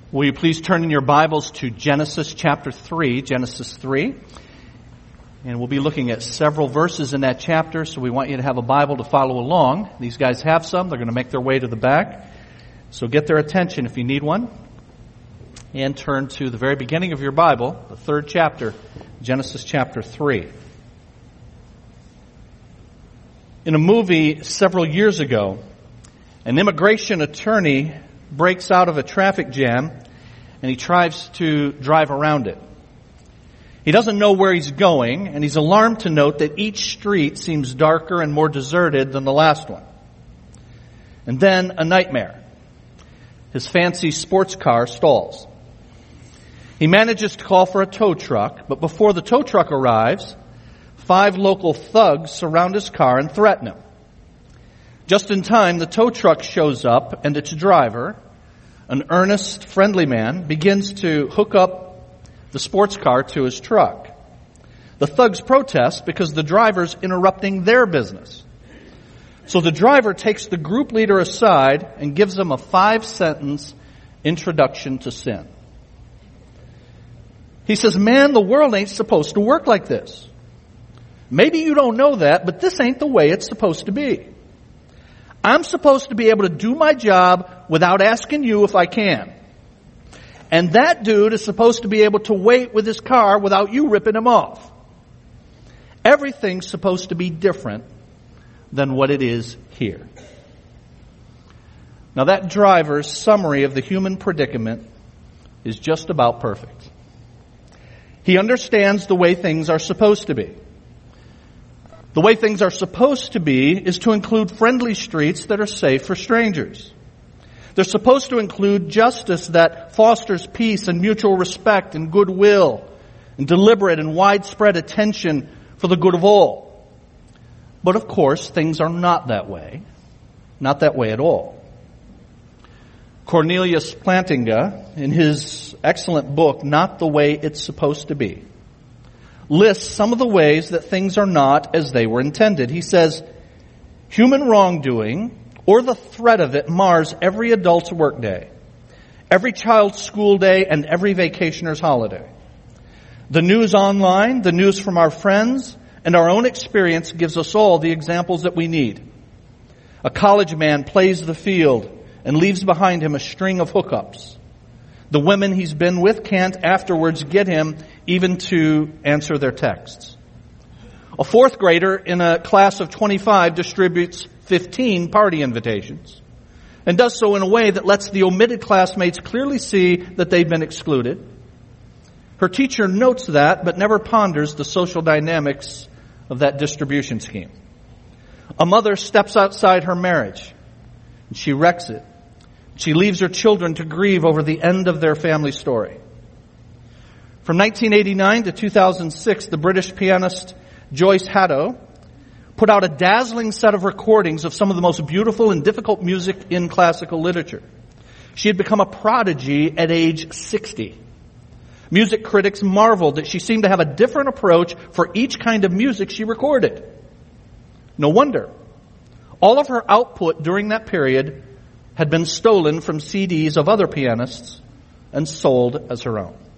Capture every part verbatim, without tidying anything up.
Will you please turn in your Bibles to Genesis chapter three, Genesis three. And we'll be looking at several verses in that chapter, so we want you to have a Bible to follow along. These guys have some. They're going to make their way to the back. So get their attention if you need one. And turn to the very beginning of your Bible, the third chapter, Genesis chapter three. In a movie several years ago, an immigration attorney breaks out of a traffic jam and he tries to drive around it. He doesn't know where he's going, and he's alarmed to note that each street seems darker and more deserted than the last one. And then a nightmare. His fancy sports car stalls. He manages to call for a tow truck, but before the tow truck arrives, five local thugs surround his car and threaten him. Just in time, the tow truck shows up, and its driver, an earnest, friendly man, begins to hook up the sports car to his truck. The thugs protest because the driver's interrupting their business. So the driver takes the group leader aside and gives them a five-sentence introduction to sin. He says, "Man, the world ain't supposed to work like this. Maybe you don't know that, but this ain't the way it's supposed to be. I'm supposed to be able to do my job without asking you if I can. And that dude is supposed to be able to wait with his car without you ripping him off. Everything's supposed to be different than what it is here." Now that driver's summary of the human predicament is just about perfect. He understands the way things are supposed to be. The way things are supposed to be is to include friendly streets that are safe for strangers. They're supposed to include justice that fosters peace and mutual respect and goodwill and deliberate and widespread attention for the good of all. But of course, things are not that way. Not that way at all. Cornelius Plantinga, in his excellent book, Not the Way It's Supposed to Be, lists some of the ways that things are not as they were intended. He says, human wrongdoing or the threat of it mars every adult's workday, every child's school day, and every vacationer's holiday. The news online, the news from our friends, and our own experience gives us all the examples that we need. A college man plays the field and leaves behind him a string of hookups. The women he's been with can't afterwards get him even to answer their texts. A fourth grader in a class of twenty-five distributes fifteen party invitations and does so in a way that lets the omitted classmates clearly see that they've been excluded. Her teacher notes that, but never ponders the social dynamics of that distribution scheme. A mother steps outside her marriage and she wrecks it. She leaves her children to grieve over the end of their family story. From nineteen eighty-nine to two thousand six, the British pianist Joyce Hatto put out a dazzling set of recordings of some of the most beautiful and difficult music in classical literature. She had become a prodigy at age sixty. Music critics marveled that she seemed to have a different approach for each kind of music she recorded. No wonder. All of her output during that period had been stolen from C Ds of other pianists and sold as her own.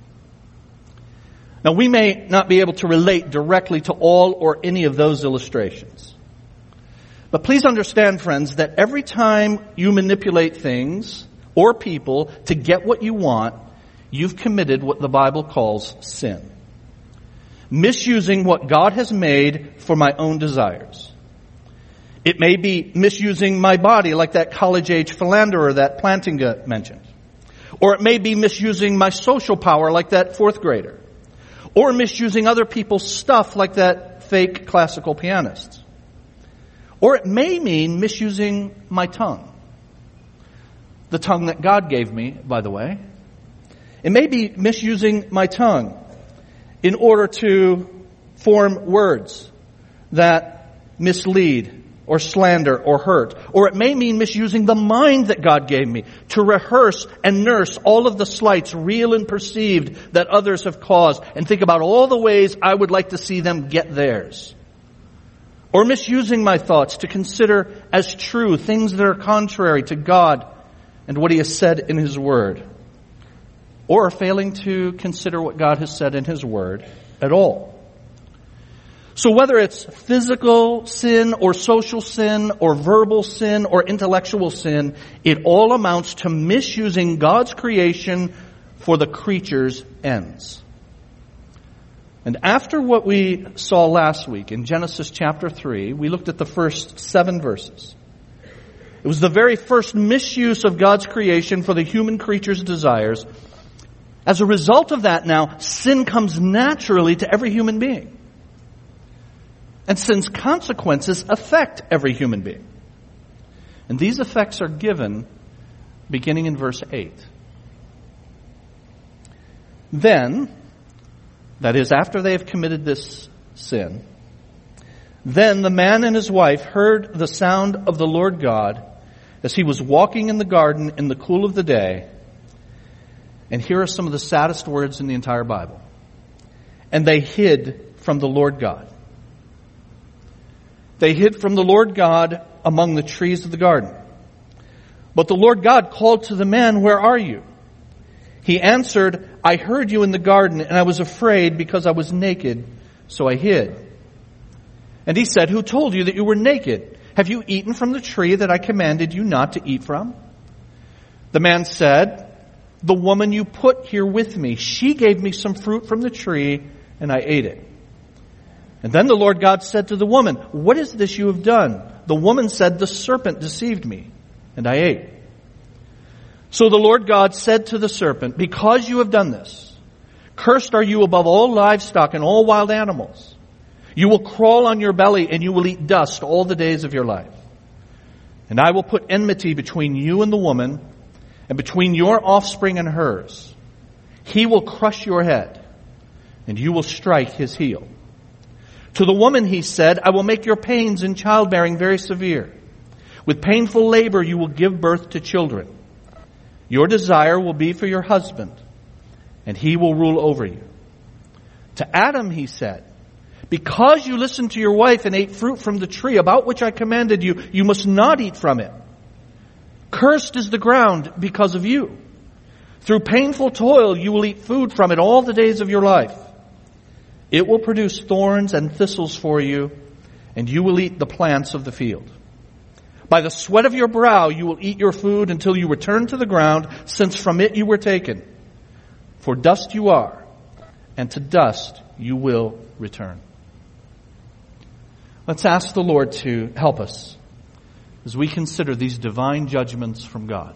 Now, we may not be able to relate directly to all or any of those illustrations. But please understand, friends, that every time you manipulate things or people to get what you want, you've committed what the Bible calls sin. Misusing what God has made for my own desires. It may be misusing my body like that college-age philanderer that Plantinga mentioned. Or it may be misusing my social power like that fourth grader. Or misusing other people's stuff like that fake classical pianist. Or it may mean misusing my tongue. The tongue that God gave me, by the way. It may be misusing my tongue in order to form words that mislead or slander or hurt. Or it may mean misusing the mind that God gave me to rehearse and nurse all of the slights, real and perceived, that others have caused, and think about all the ways I would like to see them get theirs. Or misusing my thoughts to consider as true things that are contrary to God and what He has said in His Word. or failing to consider what God has said in His Word at all. So whether it's physical sin or social sin or verbal sin or intellectual sin, it all amounts to misusing God's creation for the creature's ends. And after what we saw last week in Genesis chapter three, we looked at the first seven verses. It was the very first misuse of God's creation for the human creature's desires. As a result of that now, sin comes naturally to every human being. And sin's consequences affect every human being. And these effects are given beginning in verse eight. Then, that is, after they have committed this sin, then the man and his wife heard the sound of the Lord God as He was walking in the garden in the cool of the day. And here are some of the saddest words in the entire Bible. And they hid from the Lord God. They hid from the Lord God among the trees of the garden. But the Lord God called to the man, "Where are you?" He answered, "I heard you in the garden, and I was afraid because I was naked, so I hid." And he said, "Who told you that you were naked? Have you eaten from the tree that I commanded you not to eat from?" The man said, "The woman you put here with me, she gave me some fruit from the tree, and I ate it." And then the Lord God said to the woman, "What is this you have done?" The woman said, "The serpent deceived me, and I ate." So the Lord God said to the serpent, "Because you have done this, cursed are you above all livestock and all wild animals. You will crawl on your belly, and you will eat dust all the days of your life. And I will put enmity between you and the woman, and between your offspring and hers. He will crush your head, and you will strike his heel." To the woman he said, "I will make your pains in childbearing very severe. With painful labor you will give birth to children. Your desire will be for your husband, and he will rule over you." To Adam he said, "Because you listened to your wife and ate fruit from the tree about which I commanded you, you must not eat from it. Cursed is the ground because of you. Through painful toil you will eat food from it all the days of your life. It will produce thorns and thistles for you, and you will eat the plants of the field. By the sweat of your brow you will eat your food until you return to the ground, since from it you were taken. For dust you are, and to dust you will return." Let's ask the Lord to help us as we consider these divine judgments from God.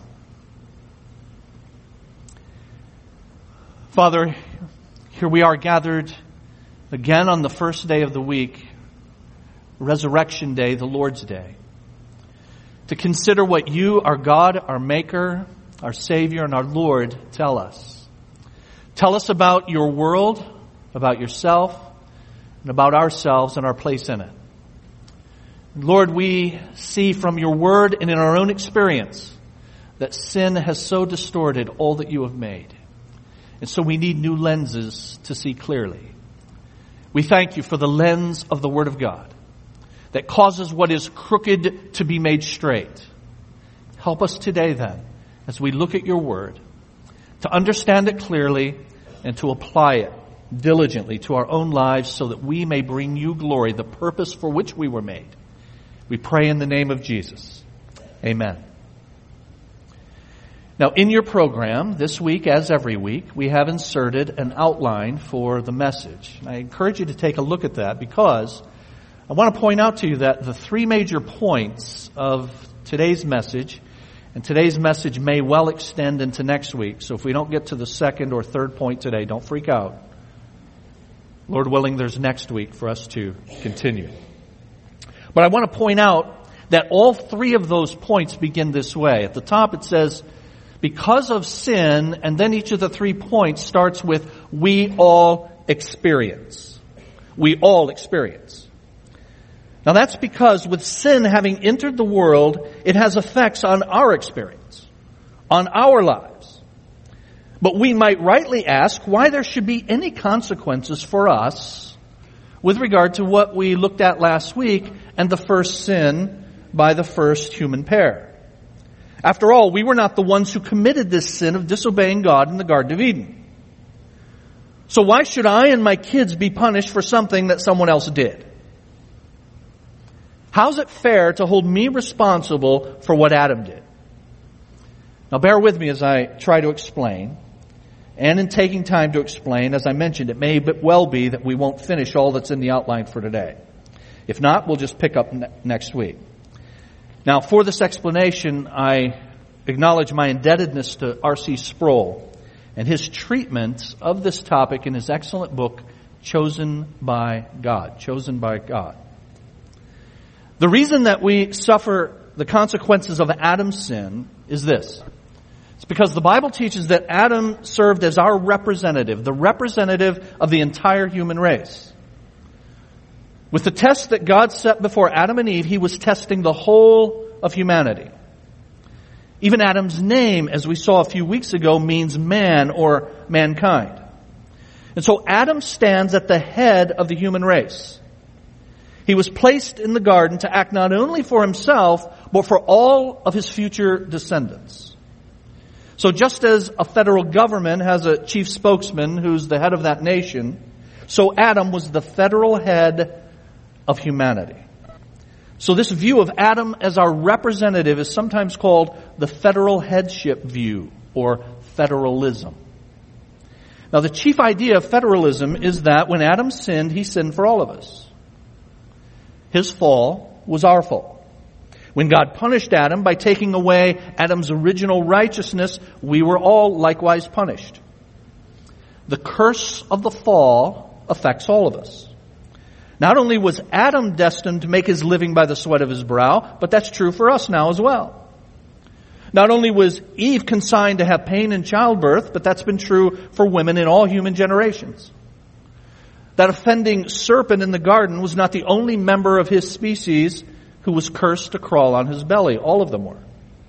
Father, here we are gathered again on the first day of the week, Resurrection Day, the Lord's Day, to consider what you, our God, our Maker, our Savior, and our Lord tell us. Tell us about your world, about yourself, and about ourselves and our place in it. Lord, we see from your word and in our own experience that sin has so distorted all that you have made. And so we need new lenses to see clearly. We thank you for the lens of the Word of God that causes what is crooked to be made straight. Help us today then, as we look at your Word, to understand it clearly and to apply it diligently to our own lives so that we may bring you glory, the purpose for which we were made. We pray in the name of Jesus. Amen. Now, in your program, this week, as every week, we have inserted an outline for the message. I encourage you to take a look at that because I want to point out to you that the three major points of today's message, and today's message may well extend into next week, so if we don't get to the second or third point today, don't freak out. Lord willing, there's next week for us to continue. But I want to point out that all three of those points begin this way. At the top it says, because of sin, and then each of the three points starts with, we all experience. We all experience. Now that's because with sin having entered the world, it has effects on our experience, on our lives. But we might rightly ask why there should be any consequences for us with regard to what we looked at last week and the first sin by the first human pair. After all, we were not the ones who committed this sin of disobeying God in the Garden of Eden. So why should I and my kids be punished for something that someone else did? How's it fair to hold me responsible for what Adam did? Now bear with me as I try to explain. And in taking time to explain, as I mentioned, it may well be that we won't finish all that's in the outline for today. If not, we'll just pick up ne- next week. Now, for this explanation, I acknowledge my indebtedness to R C Sproul and his treatment of this topic in his excellent book, Chosen by God. Chosen by God. The reason that we suffer the consequences of Adam's sin is this. It's because the Bible teaches that Adam served as our representative, the representative of the entire human race. With the test that God set before Adam and Eve, he was testing the whole of humanity. Even Adam's name, as we saw a few weeks ago, means man or mankind. And so Adam stands at the head of the human race. He was placed in the garden to act not only for himself, but for all of his future descendants. So just as a federal government has a chief spokesman who's the head of that nation, so Adam was the federal head of humanity. So this view of Adam as our representative is sometimes called the federal headship view, or federalism. Now the chief idea of federalism is that when Adam sinned, he sinned for all of us. His fall was our fault. When God punished Adam by taking away Adam's original righteousness, we were all likewise punished. The curse of the fall affects all of us. Not only was Adam destined to make his living by the sweat of his brow, but that's true for us now as well. Not only was Eve consigned to have pain in childbirth, but that's been true for women in all human generations. That offending serpent in the garden was not the only member of his species who was cursed to crawl on his belly. All of them were.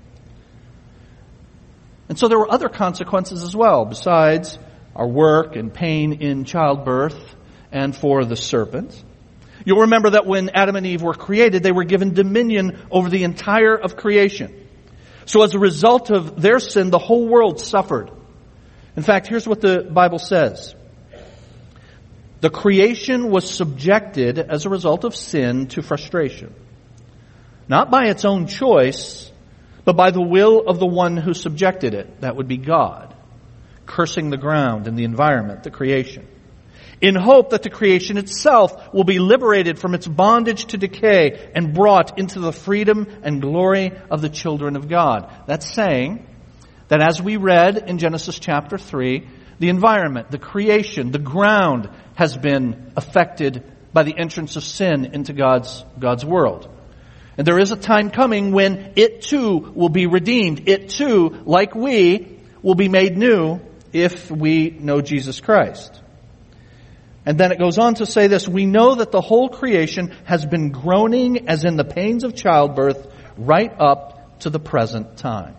And so there were other consequences as well, besides our work and pain in childbirth and for the serpent. You'll remember that when Adam and Eve were created, they were given dominion over the entire of creation. So as a result of their sin, the whole world suffered. In fact, here's what the Bible says. The creation was subjected as a result of sin to frustration. Not by its own choice, but by the will of the one who subjected it. That would be God, cursing the ground and the environment, the creation, in hope that the creation itself will be liberated from its bondage to decay and brought into the freedom and glory of the children of God. That's saying that as we read in Genesis chapter three, the environment, the creation, the ground has been affected by the entrance of sin into God's, God's world. And there is a time coming when it too will be redeemed. It too, like we, will be made new if we know Jesus Christ. And then it goes on to say this, we know that the whole creation has been groaning as in the pains of childbirth right up to the present time.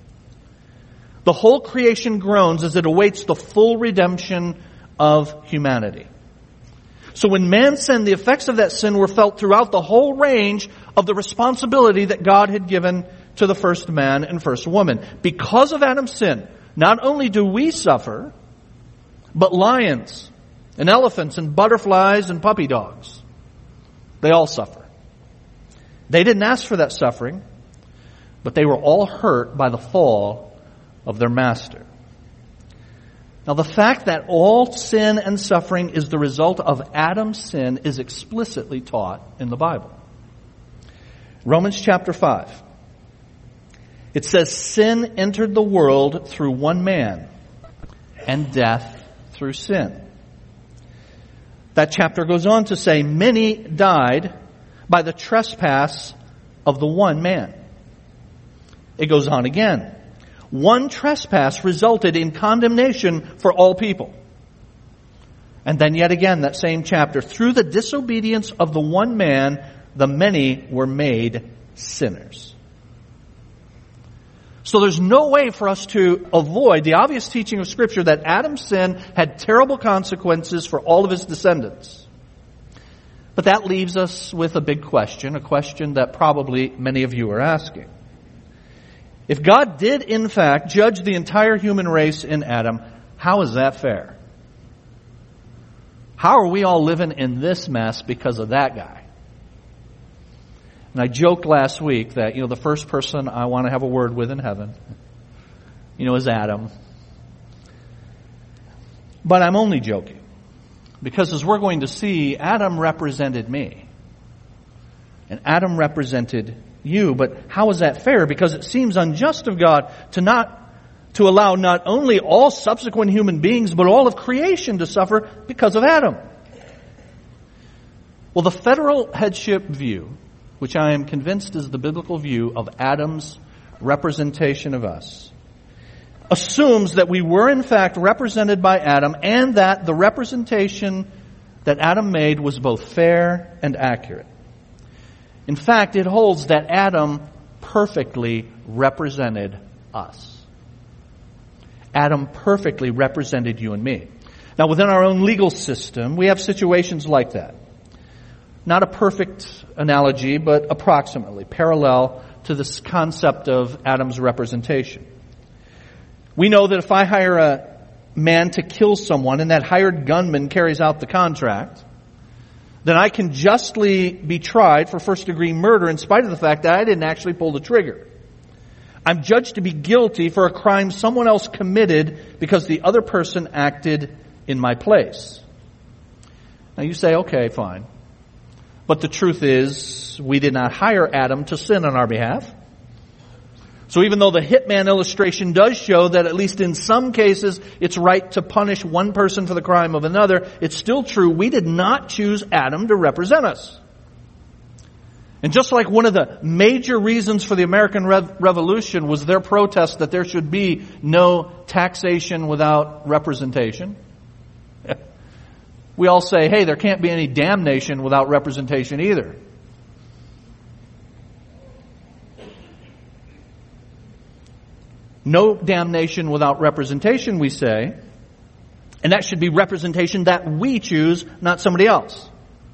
The whole creation groans as it awaits the full redemption of humanity. So when man sinned, the effects of that sin were felt throughout the whole range of the responsibility that God had given to the first man and first woman. Because of Adam's sin, not only do we suffer, but lions and elephants and butterflies and puppy dogs, they all suffer. They didn't ask for that suffering, but they were all hurt by the fall of their master. Now, the fact that all sin and suffering is the result of Adam's sin is explicitly taught in the Bible. Romans chapter five. It says, sin entered the world through one man, and death through sin. That chapter goes on to say, many died by the trespass of the one man. It goes on again. One trespass resulted in condemnation for all people. And then yet again, that same chapter, through the disobedience of the one man, the many were made sinners. So there's no way for us to avoid the obvious teaching of Scripture that Adam's sin had terrible consequences for all of his descendants. But that leaves us with a big question, a question that probably many of you are asking. If God did, in fact, judge the entire human race in Adam, how is that fair? How are we all living in this mess because of that guy? And I joked last week that, you know, the first person I want to have a word with in heaven, you know, is Adam. But I'm only joking. Because as we're going to see, Adam represented me. And Adam represented you. But how is that fair? Because it seems unjust of God to not to allow not only all subsequent human beings, but all of creation to suffer because of Adam. Well, the federal headship view, which I am convinced is the biblical view of Adam's representation of us, assumes that we were in fact represented by Adam and that the representation that Adam made was both fair and accurate. In fact, it holds that Adam perfectly represented us. Adam perfectly represented you and me. Now, within our own legal system, we have situations like that. Not a perfect analogy, but approximately parallel to this concept of Adam's representation. We know that if I hire a man to kill someone and that hired gunman carries out the contract, then I can justly be tried for first-degree murder in spite of the fact that I didn't actually pull the trigger. I'm judged to be guilty for a crime someone else committed because the other person acted in my place. Now you say, okay, fine. But the truth is, we did not hire Adam to sin on our behalf. So even though the hitman illustration does show that at least in some cases it's right to punish one person for the crime of another, it's still true we did not choose Adam to represent us. And just like one of the major reasons for the American Rev- Revolution was their protest that there should be no taxation without representation, we all say, hey, there can't be any damnation without representation either. No damnation without representation, we say. And that should be representation that we choose, not somebody else.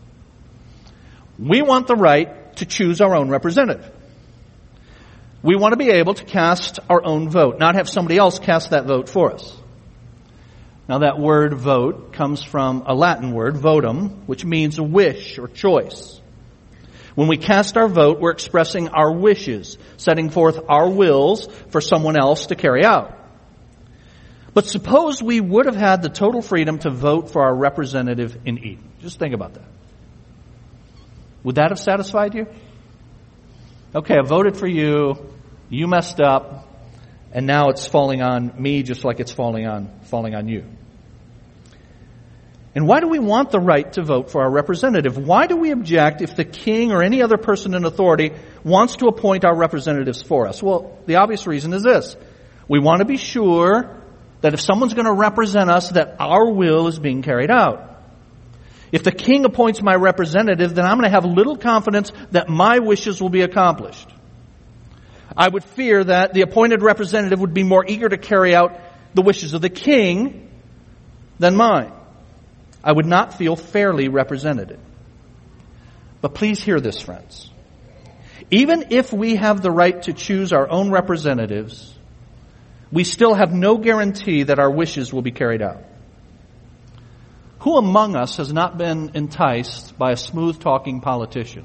We want the right to choose our own representative. We want to be able to cast our own vote, not have somebody else cast that vote for us. Now that word vote comes from a Latin word, votum, which means a wish or choice. When we cast our vote, we're expressing our wishes, setting forth our wills for someone else to carry out. But suppose we would have had the total freedom to vote for our representative in Eden. Just think about that. Would that have satisfied you? Okay, I voted for you, you messed up, and now it's falling on me just like it's falling on falling on you. And why do we want the right to vote for our representative? Why do we object if the king or any other person in authority wants to appoint our representatives for us? Well, the obvious reason is this. We want to be sure that if someone's going to represent us, that our will is being carried out. If the king appoints my representative, then I'm going to have little confidence that my wishes will be accomplished. I would fear that the appointed representative would be more eager to carry out the wishes of the king than mine. I would not feel fairly represented. But please hear this, friends. Even if we have the right to choose our own representatives, we still have no guarantee that our wishes will be carried out. Who among us has not been enticed by a smooth-talking politician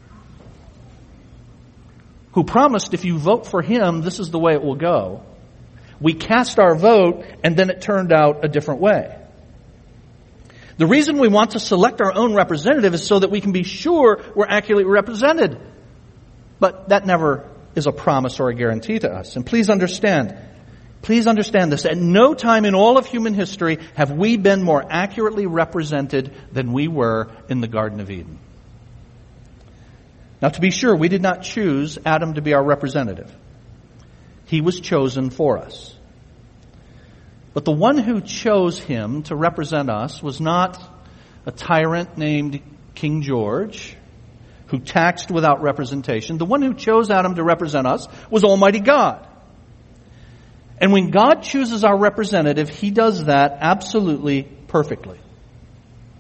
who promised if you vote for him, this is the way it will go? We cast our vote, and then it turned out a different way. The reason we want to select our own representative is so that we can be sure we're accurately represented. But that never is a promise or a guarantee to us. And please understand, please understand this. At no time in all of human history have we been more accurately represented than we were in the Garden of Eden. Now, to be sure, we did not choose Adam to be our representative. He was chosen for us. But the one who chose him to represent us was not a tyrant named King George, who taxed without representation. The one who chose Adam to represent us was Almighty God. And when God chooses our representative, He does that absolutely perfectly.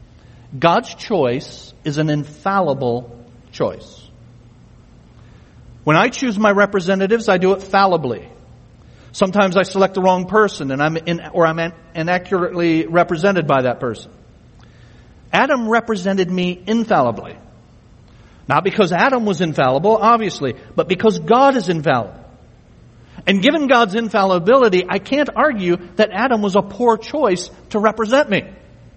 God's choice is an infallible choice. When I choose my representatives, I do it fallibly. Sometimes I select the wrong person and I'm in, or I'm inaccurately represented by that person. Adam represented me infallibly. Not because Adam was infallible, obviously, but because God is infallible. And given God's infallibility, I can't argue that Adam was a poor choice to represent me.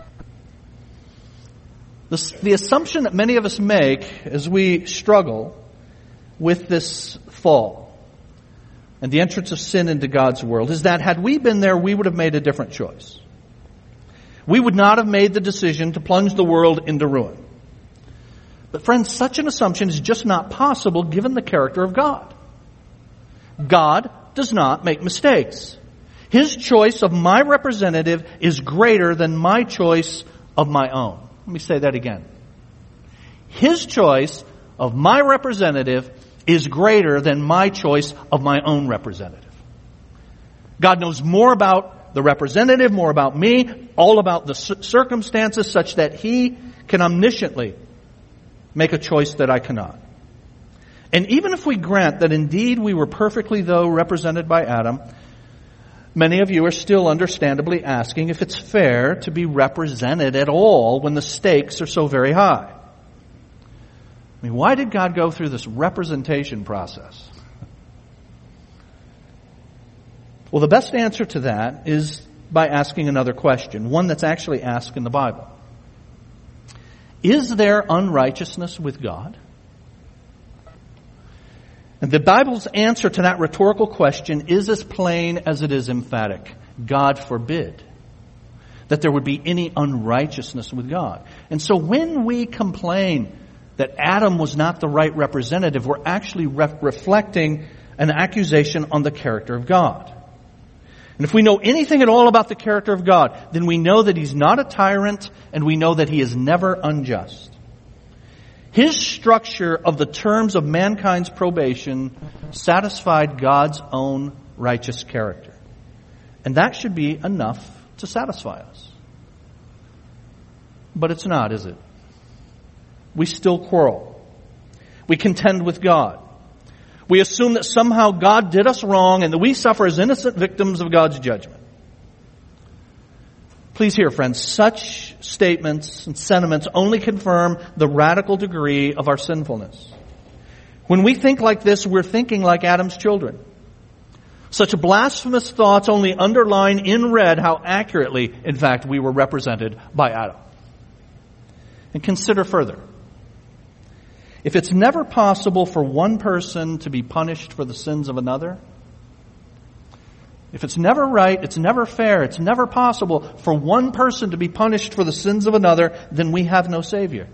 The, the assumption that many of us make as we struggle with this fall and the entrance of sin into God's world is that had we been there, we would have made a different choice. We would not have made the decision to plunge the world into ruin. But friends, such an assumption is just not possible given the character of God. God does not make mistakes. His choice of my representative is greater than my choice of my own. Let me say that again. His choice of my representative is greater than my choice of my own representative. God knows more about the representative, more about me, all about the circumstances such that He can omnisciently make a choice that I cannot. And even if we grant that indeed we were perfectly, though, represented by Adam, many of you are still understandably asking if it's fair to be represented at all when the stakes are so very high. I mean, why did God go through this representation process? Well, the best answer to that is by asking another question, one that's actually asked in the Bible. Is there unrighteousness with God? And the Bible's answer to that rhetorical question is as plain as it is emphatic. God forbid that there would be any unrighteousness with God. And so when we complain that Adam was not the right representative, we're actually re- reflecting an accusation on the character of God. And if we know anything at all about the character of God, then we know that He's not a tyrant and we know that He is never unjust. His structure of the terms of mankind's probation satisfied God's own righteous character. And that should be enough to satisfy us. But it's not, is it? We still quarrel. We contend with God. We assume that somehow God did us wrong and that we suffer as innocent victims of God's judgment. Please hear, friends, such statements and sentiments only confirm the radical degree of our sinfulness. When we think like this, we're thinking like Adam's children. Such blasphemous thoughts only underline in red how accurately, in fact, we were represented by Adam. And consider further. If it's never possible for one person to be punished for the sins of another, if it's never right, it's never fair, it's never possible for one person to be punished for the sins of another, then we have no Savior.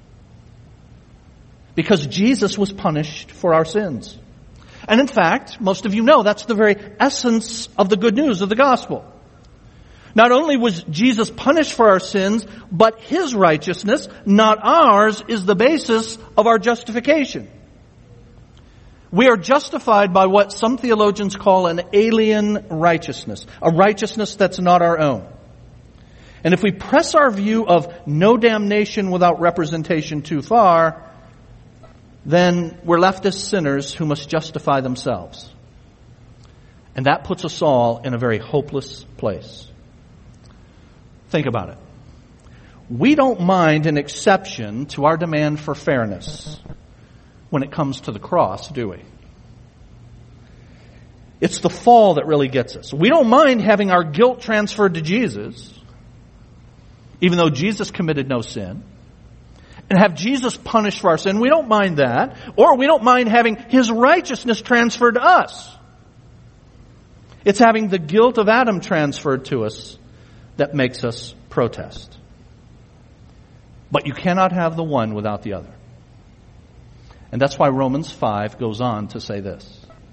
Because Jesus was punished for our sins. And in fact, most of you know that's the very essence of the good news of the gospel. Not only was Jesus punished for our sins, but His righteousness, not ours, is the basis of our justification. We are justified by what some theologians call an alien righteousness, a righteousness that's not our own. And if we press our view of no damnation without representation too far, then we're left as sinners who must justify themselves. And that puts us all in a very hopeless place. Think about it. We don't mind an exception to our demand for fairness when it comes to the cross, do we? It's the fall that really gets us. We don't mind having our guilt transferred to Jesus, even though Jesus committed no sin, and have Jesus punished for our sin. We don't mind that. Or we don't mind having His righteousness transferred to us. It's having the guilt of Adam transferred to us that makes us protest. But you cannot have the one without the other. And that's why Romans five goes on to say this.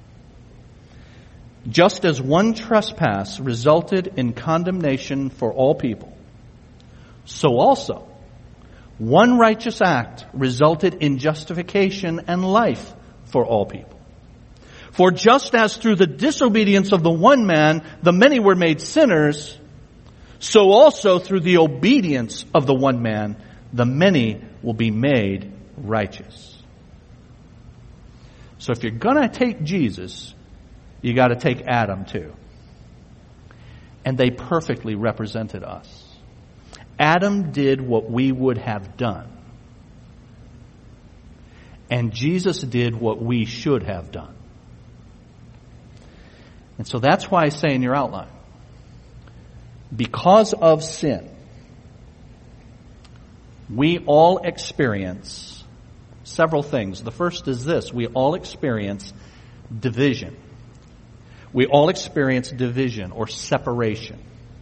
Just as one trespass resulted in condemnation for all people, so also one righteous act resulted in justification and life for all people. For just as through the disobedience of the one man the many were made sinners, so also through the obedience of the one man the many will be made righteous. So if you're going to take Jesus, you got to take Adam too. And they perfectly represented us. Adam did what we would have done. And Jesus did what we should have done. And so that's why I say in your outline, because of sin, we all experience several things. The first is this: we all experience division. We all experience division or separation.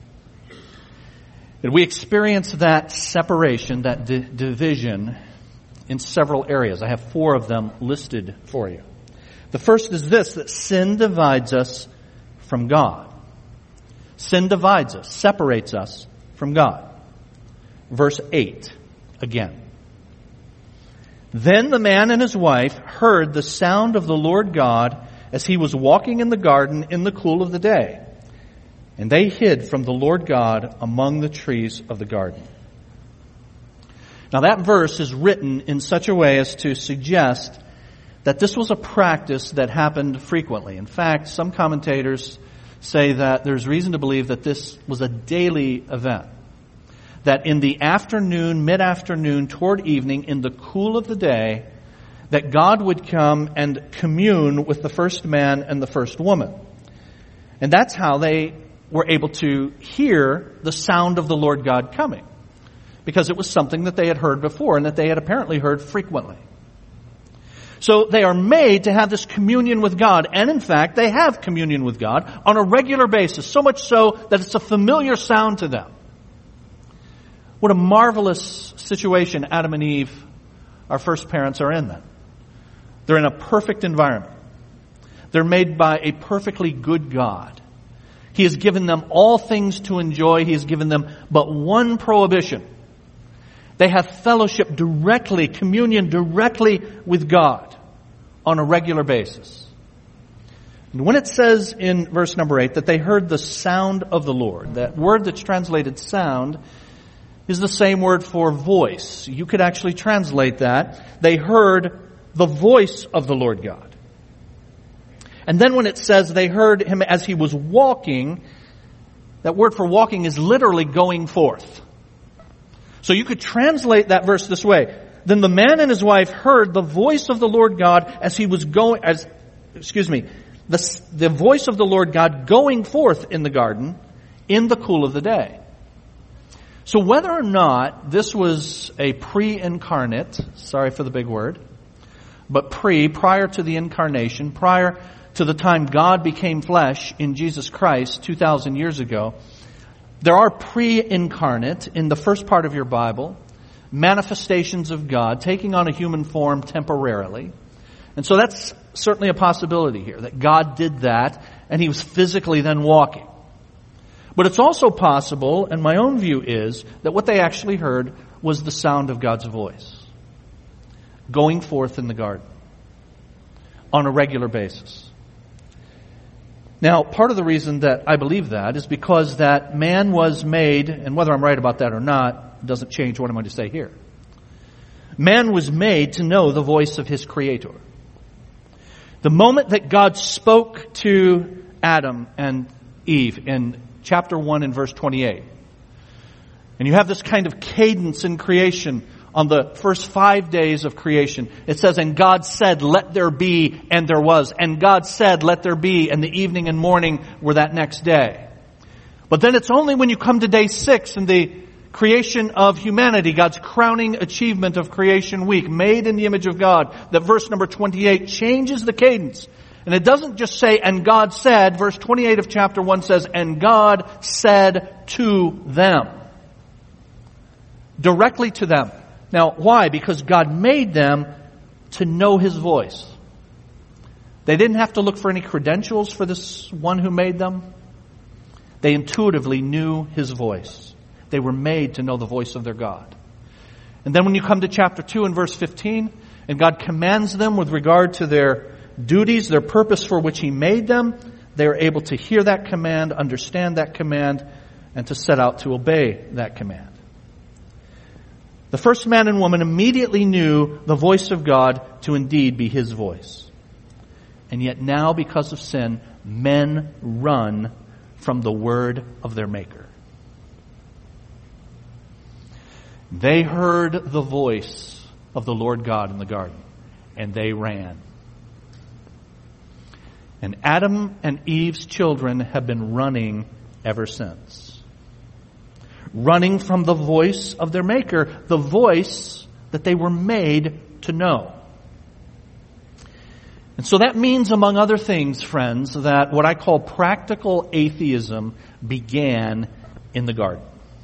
And we experience that separation, that di- division in several areas. I have four of them listed for you. The first is this, that sin divides us from God. Sin divides us, separates us from God. Verse eight, again. Then the man and his wife heard the sound of the Lord God as he was walking in the garden in the cool of the day. And they hid from the Lord God among the trees of the garden. Now that verse is written in such a way as to suggest that this was a practice that happened frequently. In fact, some commentators say that there's reason to believe that this was a daily event. That in the afternoon, mid-afternoon, toward evening, in the cool of the day, that God would come and commune with the first man and the first woman. And that's how they were able to hear the sound of the Lord God coming. Because it was something that they had heard before and that they had apparently heard frequently. So they are made to have this communion with God. And in fact, they have communion with God on a regular basis. So much so that it's a familiar sound to them. What a marvelous situation Adam and Eve, our first parents, are in then. They're in a perfect environment. They're made by a perfectly good God. He has given them all things to enjoy. He has given them but one prohibition. They have fellowship directly, communion directly with God on a regular basis. And when it says in verse number eight that they heard the sound of the Lord, that word that's translated sound is the same word for voice. You could actually translate that. They heard the voice of the Lord God. And then when it says they heard him as he was walking, that word for walking is literally going forth. So you could translate that verse this way. Then the man and his wife heard the voice of the Lord God as he was going, as, excuse me, the, the voice of the Lord God going forth in the garden in the cool of the day. So whether or not this was a pre-incarnate, sorry for the big word, but pre, prior to the incarnation, prior to the time God became flesh in Jesus Christ two thousand years ago, there are pre-incarnate in the first part of your Bible, manifestations of God taking on a human form temporarily. And so that's certainly a possibility here, that God did that and he was physically then walking. But it's also possible, and my own view is, that what they actually heard was the sound of God's voice going forth in the garden on a regular basis. Now, part of the reason that I believe that is because that man was made, and whether I'm right about that or not doesn't change what I'm going to say here. Man was made to know the voice of his Creator. The moment that God spoke to Adam and Eve in chapter one and verse twenty-eight, and you have this kind of cadence in creation on the first five days of creation. It says, and God said, let there be, and there was. And God said, let there be, and the evening and morning were that next day. But then it's only when you come to day six and the creation of humanity, God's crowning achievement of creation week, made in the image of God, that verse number twenty-eight changes the cadence. And it doesn't just say, and God said. Verse twenty-eight of chapter one says, and God said to them. Directly to them. Now, why? Because God made them to know his voice. They didn't have to look for any credentials for this one who made them. They intuitively knew his voice. They were made to know the voice of their God. And then when you come to chapter two and verse fifteen, and God commands them with regard to their duties, their purpose for which he made them, they are able to hear that command, understand that command, and to set out to obey that command. The first man and woman immediately knew the voice of God to indeed be his voice. And yet now, because of sin, men run from the word of their Maker. They heard the voice of the Lord God in the garden, and they ran. And Adam and Eve's children have been running ever since. Running from the voice of their Maker, the voice that they were made to know. And so that means, among other things, friends, that what I call practical atheism began in the garden.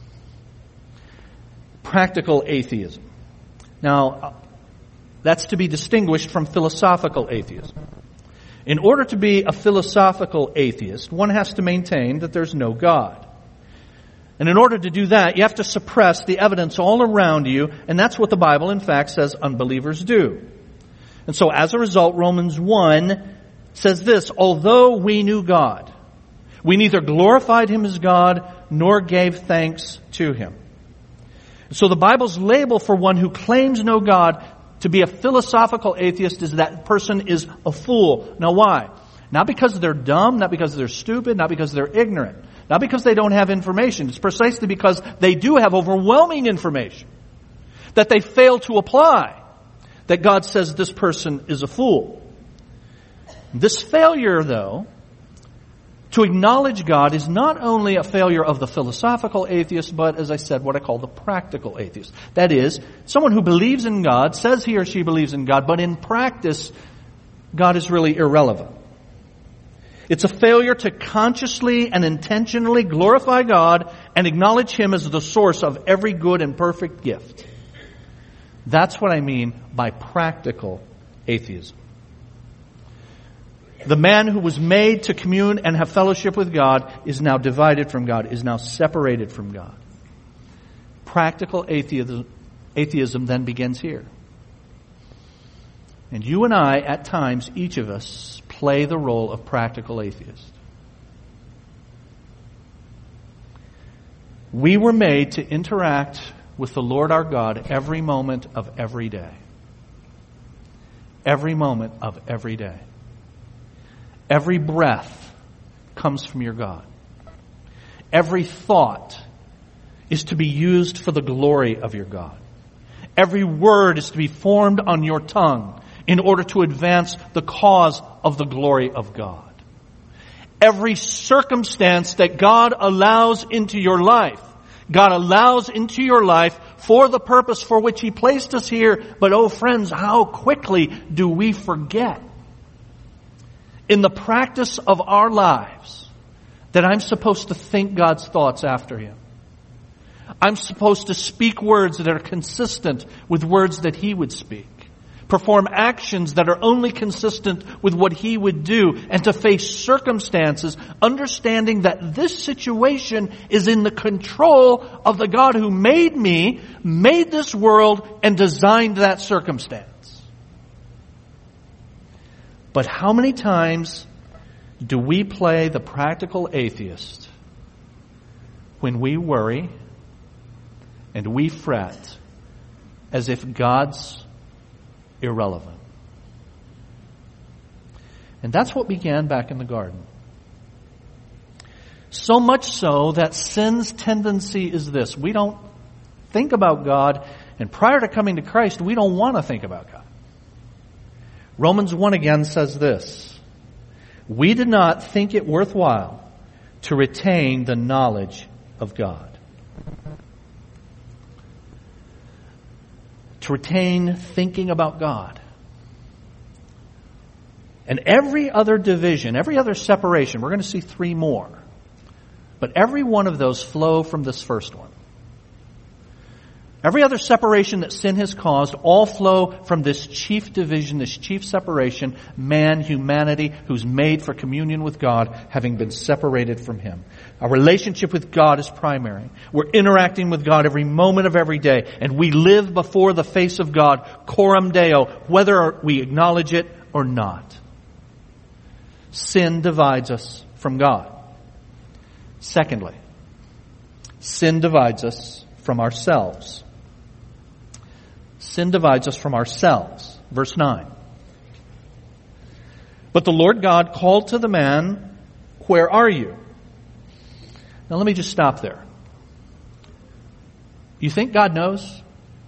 Practical atheism. Now, that's to be distinguished from philosophical atheism. In order to be a philosophical atheist, one has to maintain that there's no God. And in order to do that, you have to suppress the evidence all around you, and that's what the Bible, in fact, says unbelievers do. And so as a result, Romans one says this: although we knew God, we neither glorified Him as God nor gave thanks to Him. So the Bible's label for one who claims no God to be a philosophical atheist is that person is a fool. Now why? Not because they're dumb, not because they're stupid, not because they're ignorant, not because they don't have information. It's precisely because they do have overwhelming information that they fail to apply that God says this person is a fool. This failure, though, to acknowledge God is not only a failure of the philosophical atheist, but, as I said, what I call the practical atheist. That is, someone who believes in God, says he or she believes in God, but in practice, God is really irrelevant. It's a failure to consciously and intentionally glorify God and acknowledge Him as the source of every good and perfect gift. That's what I mean by practical atheism. The man who was made to commune and have fellowship with God is now divided from God, is now separated from God. Practical atheism, atheism then begins here. And you and I, at times, each of us, play the role of practical atheist. We were made to interact with the Lord our God every moment of every day. Every moment of every day. Every breath comes from your God. Every thought is to be used for the glory of your God. Every word is to be formed on your tongue in order to advance the cause of the glory of God. Every circumstance that God allows into your life, God allows into your life for the purpose for which He placed us here. But oh friends, how quickly do we forget in the practice of our lives that I'm supposed to think God's thoughts after Him. I'm supposed to speak words that are consistent with words that He would speak. Perform actions that are only consistent with what He would do, and to face circumstances understanding that this situation is in the control of the God who made me, made this world, and designed that circumstance. But how many times do we play the practical atheist when we worry and we fret as if God's irrelevant? And that's what began back in the garden. So much so that sin's tendency is this: we don't think about God, and prior to coming to Christ, we don't want to think about God. Romans one again says this: we did not think it worthwhile to retain the knowledge of God. To retain thinking about God. And every other division, every other separation, we're going to see three more. But every one of those flow from this first one. Every other separation that sin has caused all flow from this chief division, this chief separation, man, humanity, who's made for communion with God, having been separated from Him. Our relationship with God is primary. We're interacting with God every moment of every day, and we live before the face of God, coram Deo, whether we acknowledge it or not. Sin divides us from God. Secondly, sin divides us from ourselves. Sin divides us from ourselves. Verse nine. But the Lord God called to the man, "Where are you?" Now let me just stop there. You think God knows?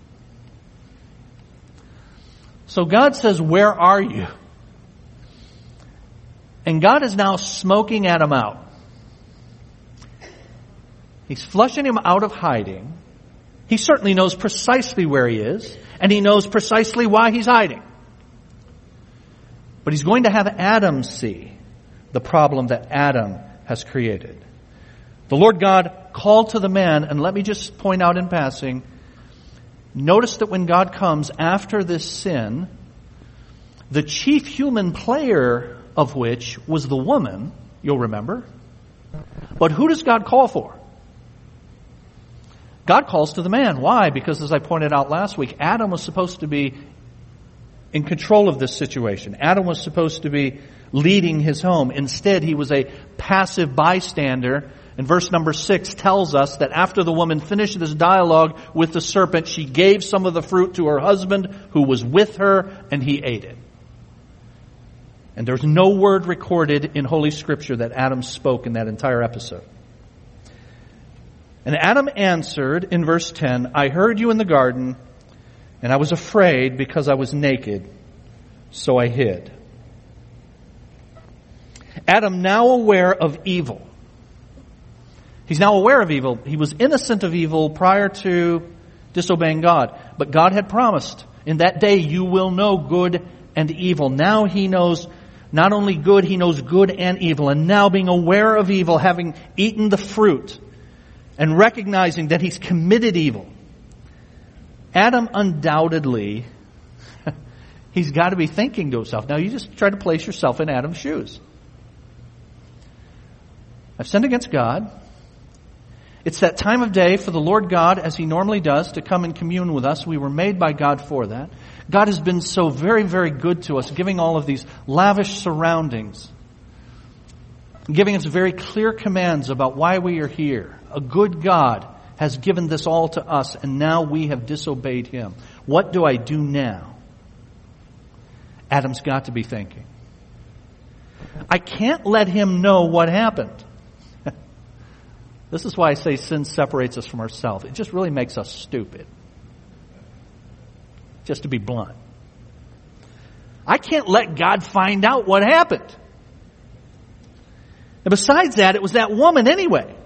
So God says, "Where are you?" And God is now smoking Adam out. He's flushing him out of hiding. He certainly knows precisely where he is, and he knows precisely why he's hiding. But he's going to have Adam see the problem that Adam has created. The Lord God called to the man, and let me just point out in passing, notice that when God comes after this sin, the chief human player of which was the woman, you'll remember. But who does God call for? God calls to the man. Why? Because as I pointed out last week, Adam was supposed to be in control of this situation. Adam was supposed to be leading his home. Instead, he was a passive bystander. And verse number six tells us that after the woman finished this dialogue with the serpent, she gave some of the fruit to her husband who was with her, and he ate it. And there's no word recorded in Holy Scripture that Adam spoke in that entire episode. And Adam answered in verse ten, "I heard you in the garden, and I was afraid because I was naked, so I hid." Adam, now aware of evil. He's now aware of evil. He was innocent of evil prior to disobeying God. But God had promised, in that day you will know good and evil. Now he knows not only good, he knows good and evil. And now being aware of evil, having eaten the fruit, and recognizing that he's committed evil, Adam undoubtedly, he's got to be thinking to himself. Now you just try to place yourself in Adam's shoes. I've sinned against God. It's that time of day for the Lord God, as he normally does, to come and commune with us. We were made by God for that. God has been so very, very good to us, giving all of these lavish surroundings, giving us very clear commands about why we are here. A good God has given this all to us, and now we have disobeyed him. What do I do now? Adam's got to be thinking. I can't let him know what happened. This is why I say sin separates us from ourselves. It just really makes us stupid. Just to be blunt. I can't let God find out what happened. And besides that, it was that woman anyway.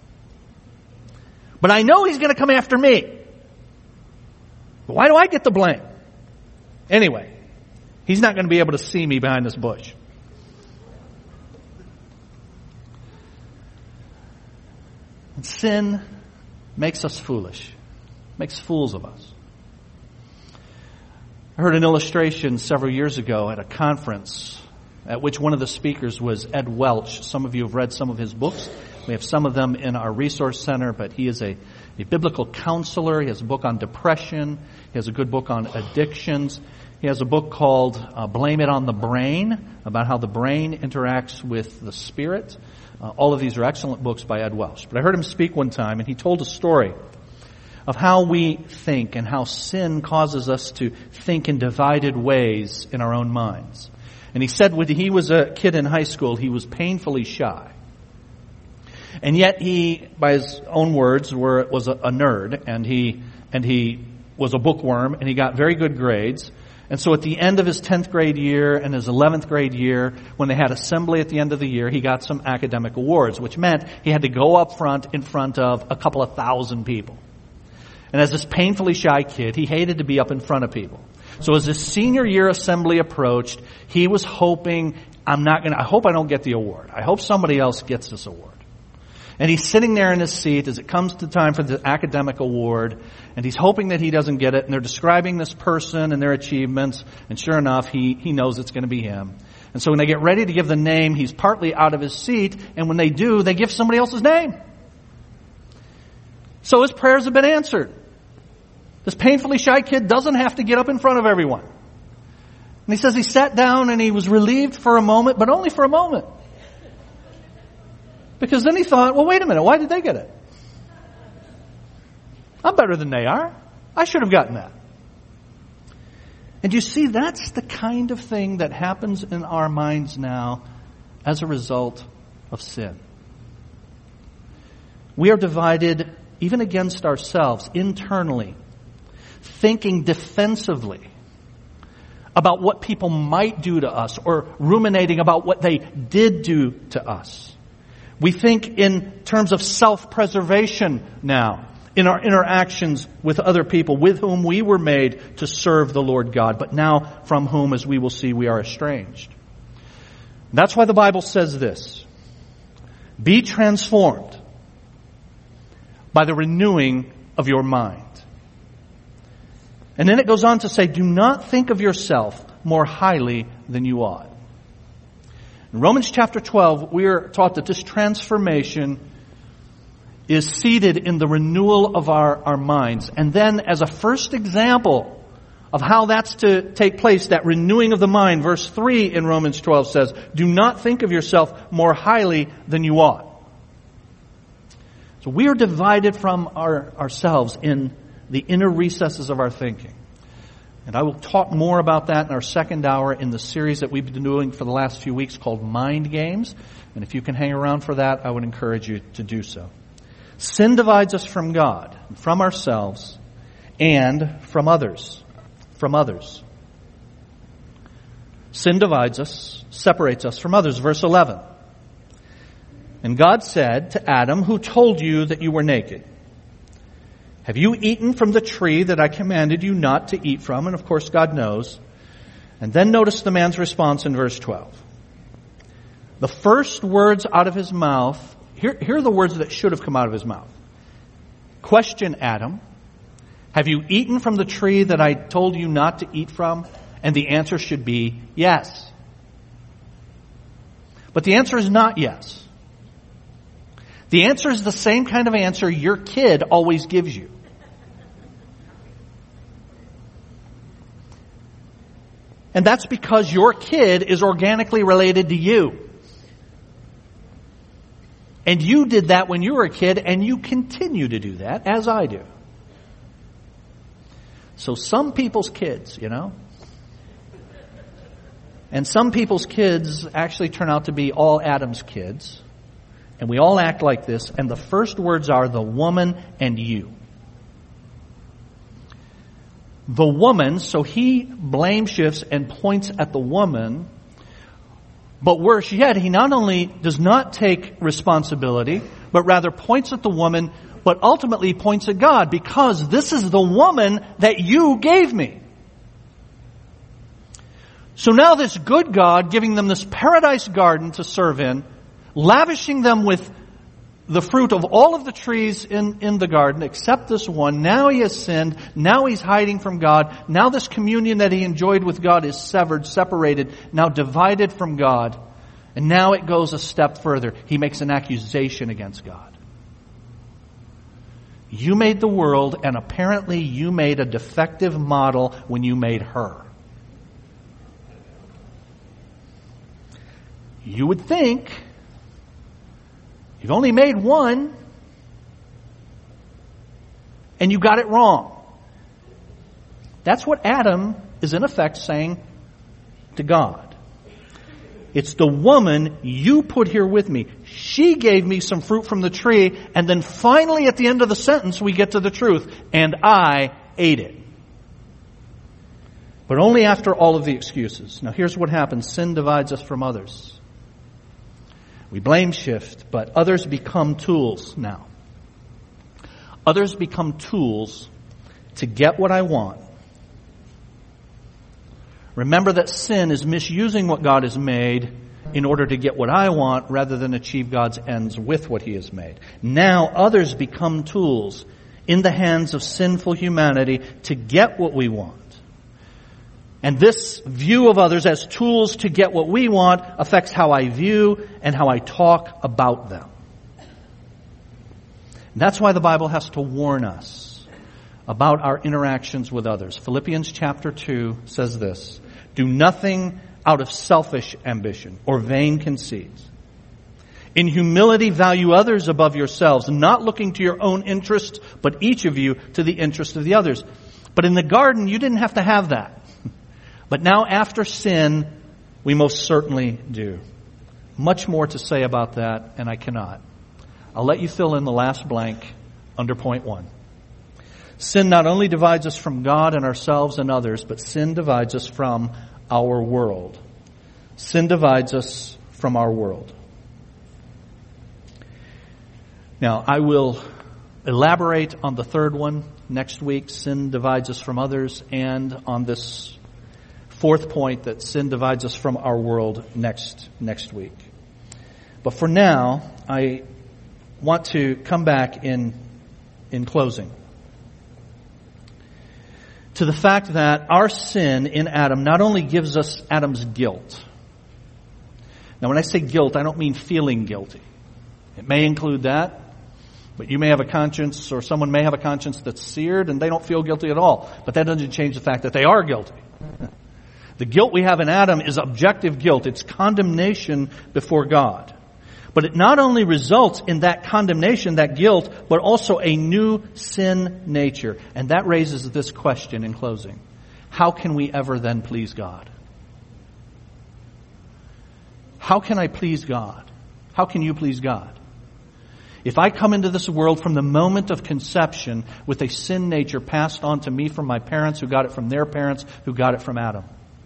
But I know he's going to come after me. But why do I get the blame? Anyway, he's not going to be able to see me behind this bush. And sin makes us foolish, makes fools of us. I heard an illustration several years ago at a conference at which one of the speakers was Ed Welch. Some of you have read some of his books. We have some of them in our resource center, but he is a, a biblical counselor. He has a book on depression. He has a good book on addictions. He has a book called uh, Blame It on the Brain, about how the brain interacts with the spirit. Uh, all of these are excellent books by Ed Welch. But I heard him speak one time, and he told a story of how we think and how sin causes us to think in divided ways in our own minds. And he said when he was a kid in high school, he was painfully shy. And yet he, by his own words, were, was a, a nerd, and he, and he was a bookworm, and he got very good grades. And so at the end of his tenth grade year and his eleventh grade year, when they had assembly at the end of the year, he got some academic awards, which meant he had to go up front in front of a couple of thousand people. And as this painfully shy kid, he hated to be up in front of people. So as his senior year assembly approached, he was hoping, I'm not going to, I hope I don't get the award. I hope somebody else gets this award. And he's sitting there in his seat as it comes to time for the academic award, and he's hoping that he doesn't get it, and they're describing this person and their achievements, and sure enough, he, he knows it's going to be him. And so when they get ready to give the name, he's partly out of his seat, and when they do, they give somebody else's name. So his prayers have been answered. This painfully shy kid doesn't have to get up in front of everyone. And he says he sat down and he was relieved for a moment, but only for a moment. Because then he thought, well, wait a minute, why did they get it? I'm better than they are. I should have gotten that. And you see, that's the kind of thing that happens in our minds now as a result of sin. We are divided even against ourselves internally, thinking defensively about what people might do to us or ruminating about what they did do to us. We think in terms of self-preservation now in our interactions with other people with whom we were made to serve the Lord God, but now from whom, as we will see, we are estranged. That's why the Bible says this: be transformed by the renewing of your mind. And then it goes on to say, do not think of yourself more highly than you ought. In Romans chapter twelve, we are taught that this transformation is seated in the renewal of our, our minds. And then as a first example of how that's to take place, that renewing of the mind, verse three in Romans twelve says, do not think of yourself more highly than you ought. So we are divided from our, ourselves in the inner recesses of our thinking. And I will talk more about that in our second hour in the series that we've been doing for the last few weeks called Mind Games. And if you can hang around for that, I would encourage you to do so. Sin divides us from God, from ourselves, and from others. From others. Sin divides us, separates us from others. Verse eleven. And God said to Adam, who told you that you were naked? Have you eaten from the tree that I commanded you not to eat from? And of course, God knows. And then notice the man's response in verse twelve. The first words out of his mouth, here, here are the words that should have come out of his mouth. Question Adam, have you eaten from the tree that I told you not to eat from? And the answer should be yes. But the answer is not yes. The answer is the same kind of answer your kid always gives you. And that's because your kid is organically related to you. And you did that when you were a kid, and you continue to do that, as I do. So some people's kids, you know, and some people's kids actually turn out to be all Adam's kids. And we all act like this, and the first words are the woman and you. The woman, so he blame shifts and points at the woman, but worse yet, he not only does not take responsibility, but rather points at the woman, but ultimately points at God, because this is the woman that you gave me. So now this good God, giving them this paradise garden to serve in, lavishing them with the fruit of all of the trees in, in the garden, except this one. Now he has sinned. Now he's hiding from God. Now this communion that he enjoyed with God is severed, separated, now divided from God. And now it goes a step further. He makes an accusation against God. You made the world, and apparently you made a defective model when you made her. You would think, you've only made one, and you got it wrong. That's what Adam is in effect saying to God. It's the woman you put here with me. She gave me some fruit from the tree, and then finally at the end of the sentence we get to the truth, and I ate it. But only after all of the excuses. Now here's what happens. Sin divides us from others. We blame shift, but others become tools now. Others become tools to get what I want. Remember that sin is misusing what God has made in order to get what I want rather than achieve God's ends with what He has made. Now others become tools in the hands of sinful humanity to get what we want. And this view of others as tools to get what we want affects how I view and how I talk about them. And that's why the Bible has to warn us about our interactions with others. Philippians chapter two says this: do nothing out of selfish ambition or vain conceits. In humility value others above yourselves, not looking to your own interests, but each of you to the interest of the others. But in the garden, you didn't have to have that. But now after sin, we most certainly do. Much more to say about that, and I cannot. I'll let you fill in the last blank under point one. Sin not only divides us from God and ourselves and others, but sin divides us from our world. Sin divides us from our world. Now, I will elaborate on the third one next week. Sin divides us from others, and on this fourth point that sin divides us from our world next next week. But for now, I want to come back in in closing to the fact that our sin in Adam not only gives us Adam's guilt. Now, when I say guilt, I don't mean feeling guilty. It may include that, but you may have a conscience, or someone may have a conscience that's seared and they don't feel guilty at all. But that doesn't change the fact that they are guilty. The guilt we have in Adam is objective guilt. It's condemnation before God. But it not only results in that condemnation, that guilt, but also a new sin nature. And that raises this question in closing. How can we ever then please God? How can I please God? How can you please God? If I come into this world from the moment of conception with a sin nature passed on to me from my parents who got it from their parents who got it from Adam,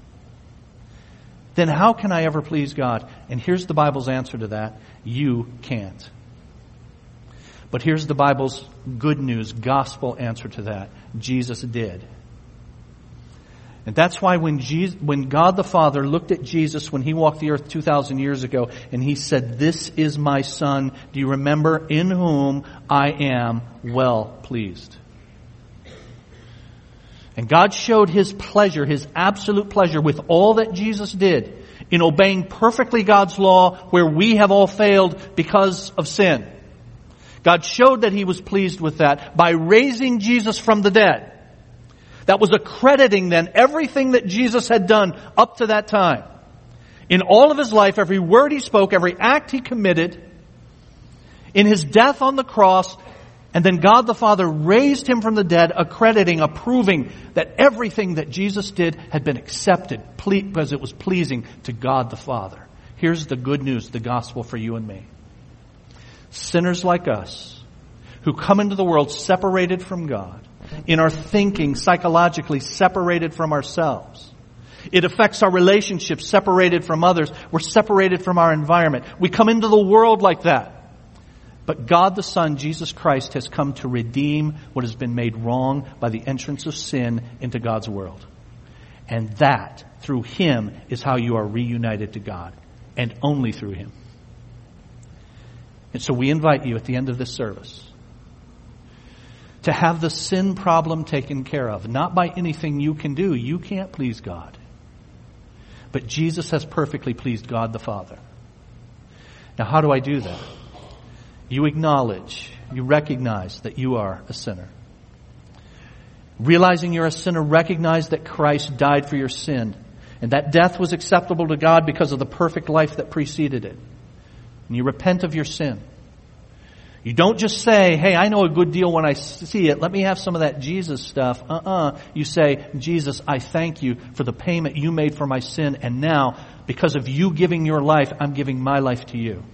then how can I ever please God? And here's the Bible's answer to that. You can't. But here's the Bible's good news, gospel answer to that. Jesus did. And that's why when Jesus, when God the Father looked at Jesus when He walked the earth two thousand years ago and He said, "This is my Son, do you remember, in whom I am well pleased?" And God showed His pleasure, His absolute pleasure with all that Jesus did in obeying perfectly God's law where we have all failed because of sin. God showed that He was pleased with that by raising Jesus from the dead. That was accrediting then everything that Jesus had done up to that time. In all of His life, every word He spoke, every act He committed, in His death on the cross, and then God the Father raised Him from the dead, accrediting, approving that everything that Jesus did had been accepted because it was pleasing to God the Father. Here's the good news, the gospel for you and me. Sinners like us, who come into the world separated from God, in our thinking, psychologically separated from ourselves. It affects our relationships, separated from others. We're separated from our environment. We come into the world like that. But God the Son, Jesus Christ, has come to redeem what has been made wrong by the entrance of sin into God's world. And that, through Him, is how you are reunited to God. And only through Him. And so we invite you at the end of this service to have the sin problem taken care of. Not by anything you can do. You can't please God. But Jesus has perfectly pleased God the Father. Now, how do I do that? You acknowledge, you recognize that you are a sinner. Realizing you're a sinner, recognize that Christ died for your sin. And that death was acceptable to God because of the perfect life that preceded it. And you repent of your sin. You don't just say, "Hey, I know a good deal when I see it. Let me have some of that Jesus stuff." Uh-uh. You say, "Jesus, I thank you for the payment you made for my sin. And now, because of you giving your life, I'm giving my life to you."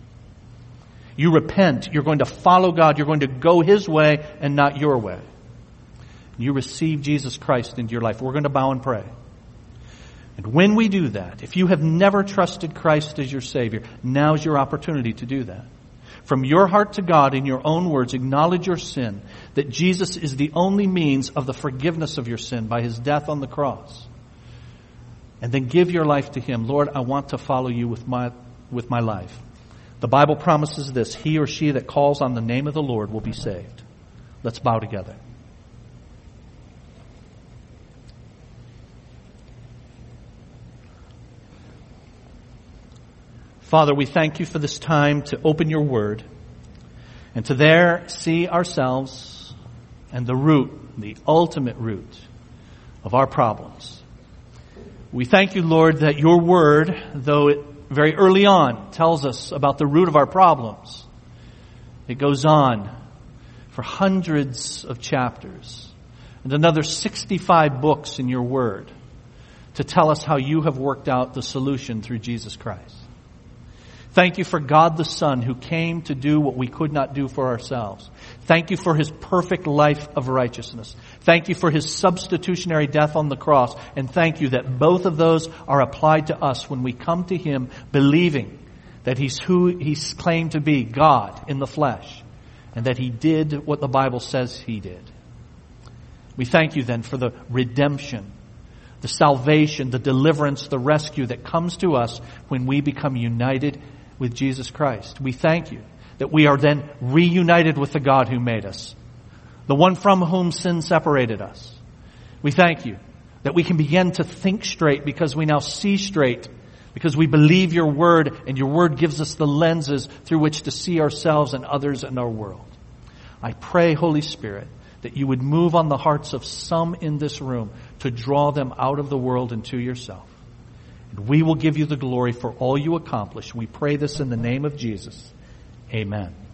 You repent. You're going to follow God. You're going to go His way and not your way. You receive Jesus Christ into your life. We're going to bow and pray. And when we do that, if you have never trusted Christ as your Savior, now's your opportunity to do that. From your heart to God, in your own words, acknowledge your sin, that Jesus is the only means of the forgiveness of your sin by His death on the cross. And then give your life to Him. Lord, I want to follow you with my, with my life. The Bible promises this: he or she that calls on the name of the Lord will be saved. Let's bow together. Father, we thank you for this time to open your word and to there see ourselves and the root, the ultimate root of our problems. We thank you, Lord, that your word, though it very early on tells us about the root of our problems, it goes on for hundreds of chapters and another sixty-five books in your word to tell us how you have worked out the solution through Jesus Christ. Thank you for God the Son who came to do what we could not do for ourselves. Thank you for His perfect life of righteousness. Thank you for His substitutionary death on the cross. And thank you that both of those are applied to us when we come to Him believing that He's who He's claimed to be, God in the flesh, and that He did what the Bible says He did. We thank you then for the redemption, the salvation, the deliverance, the rescue that comes to us when we become united with Jesus Christ. We thank you that we are then reunited with the God who made us, the one from whom sin separated us. We thank you that we can begin to think straight because we now see straight, because we believe your word, and your word gives us the lenses through which to see ourselves and others and our world. I pray, Holy Spirit, that you would move on the hearts of some in this room to draw them out of the world and to yourself. And we will give you the glory for all you accomplish. We pray this in the name of Jesus. Amen.